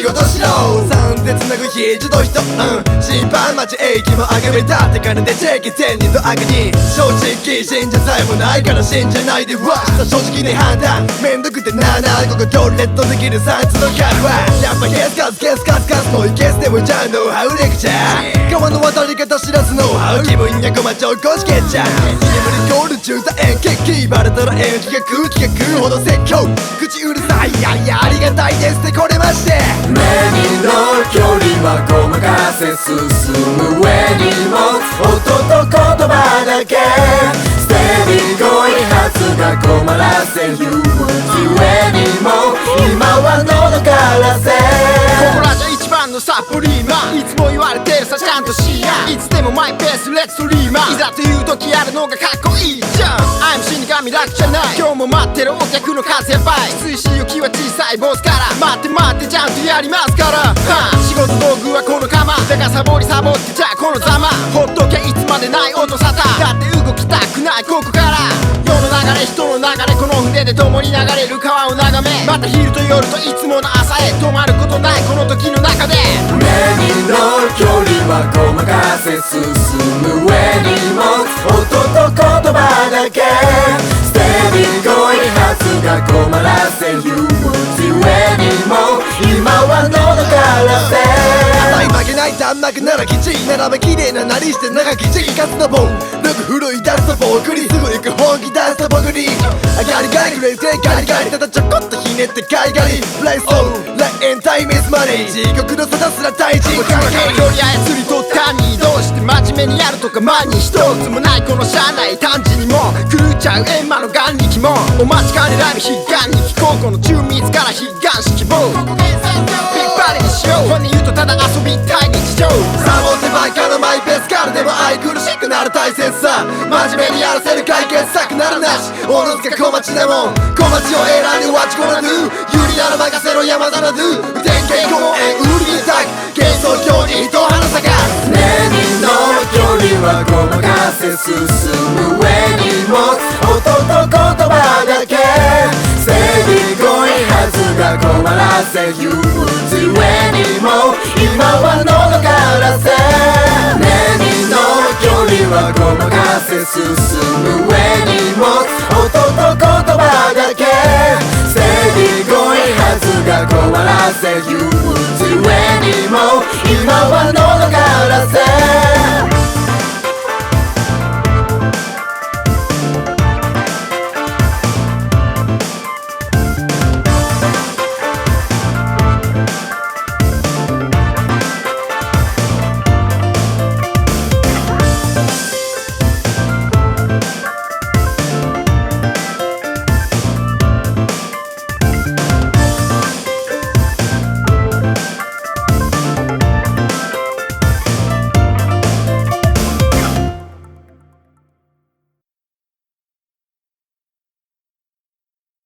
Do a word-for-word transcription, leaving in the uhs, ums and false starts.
仕事しろ。三でつなぐ非自動人、うん審判待ち駅もあがめたって金でチェキ千人の悪人。正直信者さえもないから信じないではした正直に判断めんどくてななここドレッドできるサイズのカルはやっぱゲスカスゲスカスカスのイケスでもちゃんのハウレクチャー川の渡り方知らずのハウ気分やこまちょこしけちゃう居眠りゴール中座円決起バレたら延期が空気が食うほど説教口うるさいやいやありがたいですってこれまして目にの距離はごまかせ進む上にも音と言葉だけステディ恋発が困らせ憂鬱上にも今は喉からせここらじゃ一番のサプリーマンいつも言われてるさちゃんとしやいつでもマイペースレッツトリーマンいざという時やるのがかっこいいじゃん I'm 死神楽じゃない今日も待ってるお客の数やばいきついし勇気は小さいボスから待って待ってちゃんとやりますから、はあ、仕事道具はこの釜だからサボりサボってじゃあこのざまほっとけいつまでない音沙汰だって動きたくないここから世の流れ人の流れこの船で共に流れる川を眺めまた昼と夜といつもの朝へ止まることないこの時の中で目にの距離はごまかせ進む上にも音と言葉だけステディ恋発が困らせ憂鬱上にも今は喉からせ当たり負けない弾幕ならきち並べ綺麗ななりして長きちかつのボンルク古いダストボークリすぐ行く本気出すと僕にガリガリクレイゼガリガリただちょこっとひねってガリガリプレイソーライエンタイムイズマネー地獄の沙汰すら大事距離操りと他にどうして真面目にやるとか前に一つもないこの車内単純にも狂っちゃう閻魔の眼力もお待ちかねライブ悲願に聞こうこの中密から悲願式棒ビッパリにしよう本人言うとただ遊びたい日常サボってばっかのマイペースからでも愛苦しくなる大切さ真面目にやらせる解決策ならなしおのずか小町でも小町を選んでわちこらぬ有利なら任せろ山田なぬ電源公園ウリータク幻想郷に人花咲か目にの距離はごまかせ進む上にも音と言葉だけステディ恋発が困らせ憂鬱上にも今は喉からせ目にの距離はごまかせ進む上にも音と言葉だけステディ恋発が困らせ憂鬱